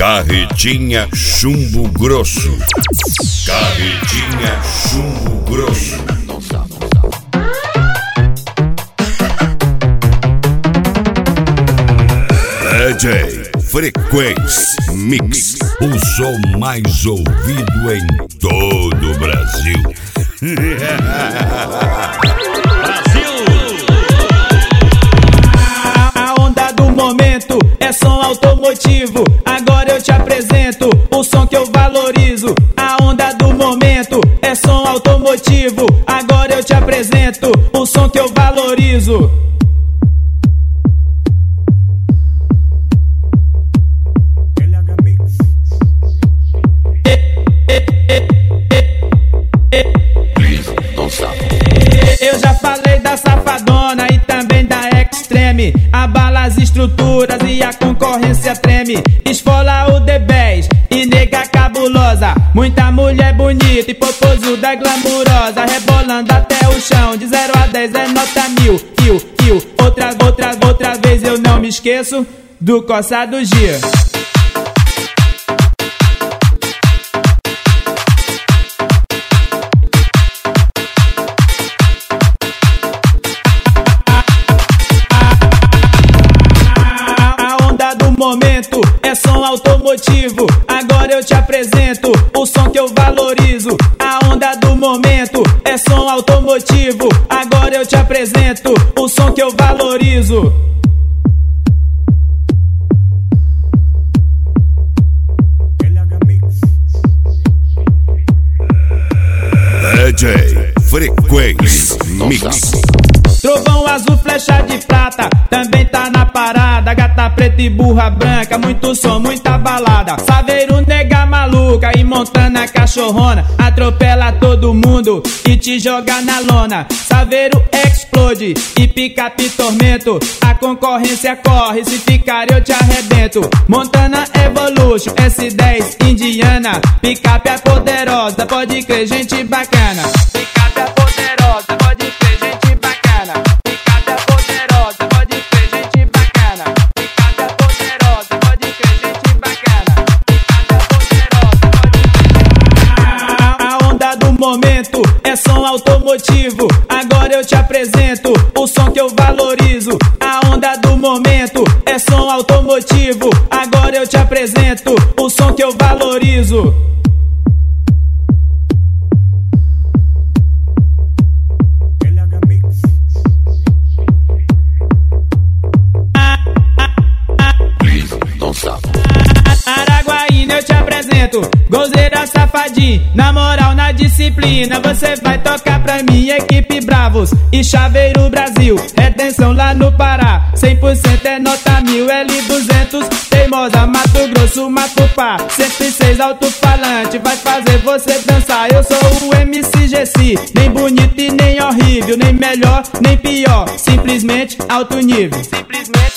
Carretinha Chumbo Grosso. Carretinha Chumbo Grosso. DJ Frequência Mix, o som mais ouvido em todo o Brasil. A onda do momento é som automotivo. Agora eu te apresento o som que eu valorizo. A onda do momento é som automotivo. Agora eu te apresento o som que eu valorizo. Eu já falei da Safadona e também da Extreme. Abala as estruturas e a concorrência treme. Esfola o D10 e nega cabulosa. Muita mulher bonita e popozuda glamurosa, rebolando até o chão. De 0 a 10 é nota 1000. Outra vez eu não me esqueço do Coça do Gia. Momento é som automotivo. Agora eu te apresento o som que eu valorizo. A onda do momento é som automotivo. Agora eu te apresento o som que eu valorizo. DJ Frequência Mix. Trovão azul, flecha de prata, também tá na parada. Gata preta e burra branca, muito som, muita balada. Saveiro, nega maluca e Montana cachorrona. Atropela todo mundo e te joga na lona. Saveiro explode e picape tormento. A concorrência corre, se ficar eu te arrebento. Montana Evolution, S10 Indiana. Picape é poderosa, pode crer, gente bacana. Picape é poderosa, pode crer, gente bacana. Picape é poderosa, pode crer, gente bacana. Picape é poderosa, pode crer, gente bacana. Picape é poderosa, pode crer. A onda do momento é som automotivo. Agora eu te apresento o som que eu valorizo. A onda do momento é som automotivo. Agora eu te apresento o som que eu valorizo. Araguaína eu te apresento Golzeira Safadinho. Na moral, na disciplina, você vai tocar pra mim. Equipe Bravos e Chaveiro Brasil. Retenção lá no Pará, 100% é nota 1000. L200 Teimosa, Mato Grosso, Matupá. 106 alto-falante, vai fazer você dançar. Eu sou o MC Gessi, nem bonito e nem horrível, nem melhor, nem pior, simplesmente alto nível. Simplesmente